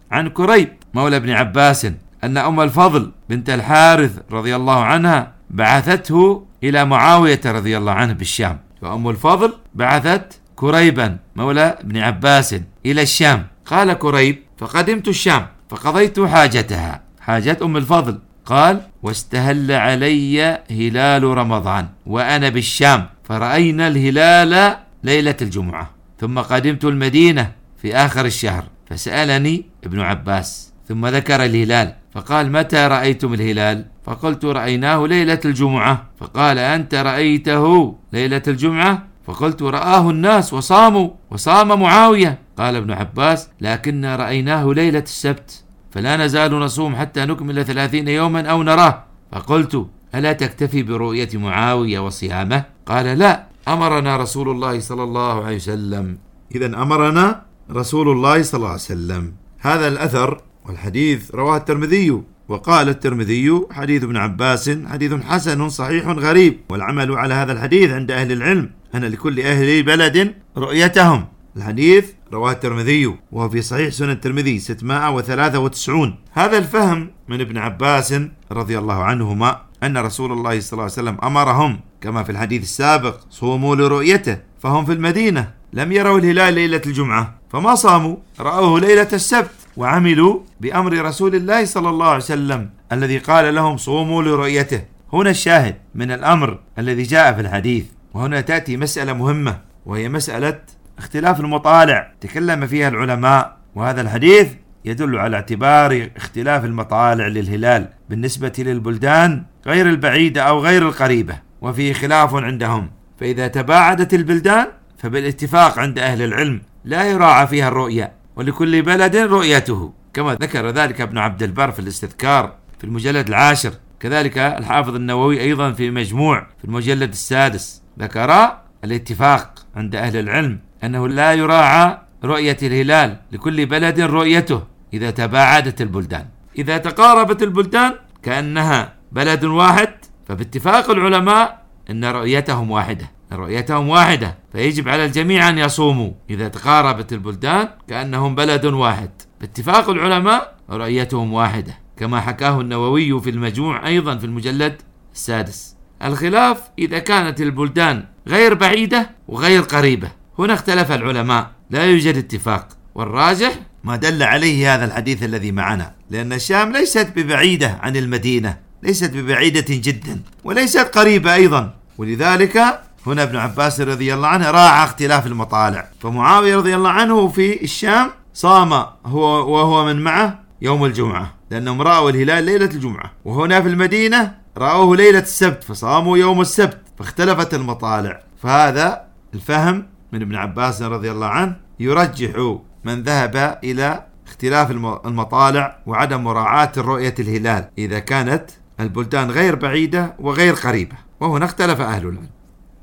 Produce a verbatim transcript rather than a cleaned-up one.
عن كريب مولى ابن عباس أن أم الفضل بنت الحارث رضي الله عنها بعثته إلى معاوية رضي الله عنه بالشام، فأم الفضل بعثت كريبا مولى ابن عباس إلى الشام. قال كريب: فقدمت الشام فقضيت حاجتها، حاجة أم الفضل. قال: واستهل علي هلال رمضان وأنا بالشام، فرأينا الهلال ليلة الجمعة، ثم قدمت المدينة في آخر الشهر، فسألني ابن عباس ثم ذكر الهلال، فقال: متى رأيتم الهلال؟ فقلت: رأيناه ليلة الجمعة. فقال: أنت رأيته ليلة الجمعة؟ فقلت: رآه الناس وصاموا وصام معاوية. قال ابن عباس: لكننا رأيناه ليلة السبت، فلا نزال نصوم حتى نكمل ثلاثين يوما أو نراه. فقلت: ألا تكتفي برؤية معاوية وصيامه؟ قال: لا، أمرنا رسول الله صلى الله عليه وسلم. إذا أمرنا رسول الله صلى الله عليه وسلم. هذا الأثر والحديث رواه الترمذي، وقال الترمذي: حديث ابن عباس حديث حسن صحيح غريب. والعمل على هذا الحديث عند أهل العلم أن لكل أهل بلد رؤيتهم. الحديث رواه الترمذي وهو في صحيح سنن الترمذي ستمائة وثلاثة وتسعين. هذا الفهم من ابن عباس رضي الله عنهما أن رسول الله صلى الله عليه وسلم أمرهم كما في الحديث السابق: صوموا لرؤيته، فهم في المدينة لم يروا الهلال ليلة الجمعة فما صاموا، رأوه ليلة السبت وعملوا بأمر رسول الله صلى الله عليه وسلم الذي قال لهم: صوموا لرؤيته. هنا الشاهد من الأمر الذي جاء في الحديث. وهنا تأتي مسألة مهمة، وهي مسألة اختلاف المطالع تكلم فيها العلماء، وهذا الحديث يدل على اعتبار اختلاف المطالع للهلال بالنسبة للبلدان غير البعيدة أو غير القريبة، وفيه خلاف عندهم. فإذا تباعدت البلدان فبالاتفاق عند أهل العلم لا يراعى فيها الرؤية، ولكل بلد رؤيته، كما ذكر ذلك ابن عبد البر في الاستذكار في المجلد العاشر، كذلك الحافظ النووي أيضا في مجموع في المجلد السادس، ذكر الاتفاق عند أهل العلم أنه لا يراعى رؤية الهلال، لكل بلد رؤيته إذا تباعدت البلدان. إذا تقاربت البلدان كأنها بلد واحد، فباتفاق العلماء أن رؤيتهم واحدة رؤيتهم واحدة فيجب على الجميع أن يصوموا. إذا تقاربت البلدان كأنهم بلد واحد، باتفاق العلماء رؤيتهم واحدة، كما حكاه النووي في المجموع أيضا في المجلد السادس. الخلاف إذا كانت البلدان غير بعيدة وغير قريبة، هنا اختلف العلماء، لا يوجد اتفاق، والراجح ما دل عليه هذا الحديث الذي معنا، لأن الشام ليست ببعيدة عن المدينة، ليست ببعيدة جدا وليست قريبة أيضا، ولذلك هنا ابن عباس رضي الله عنه راعى اختلاف المطالع. فمعاوية رضي الله عنه في الشام صام هو وهو من معه يوم الجمعة، لأنهم رأوا الهلال ليلة الجمعة، وهنا في المدينة رأوه ليلة السبت فصاموا يوم السبت، فاختلفت المطالع. فهذا الفهم من ابن عباس رضي الله عنه يرجح من ذهب إلى اختلاف المطالع وعدم مراعاة رؤية الهلال إذا كانت البلدان غير بعيدة وغير قريبة، وهنا اختلف أهل العلم.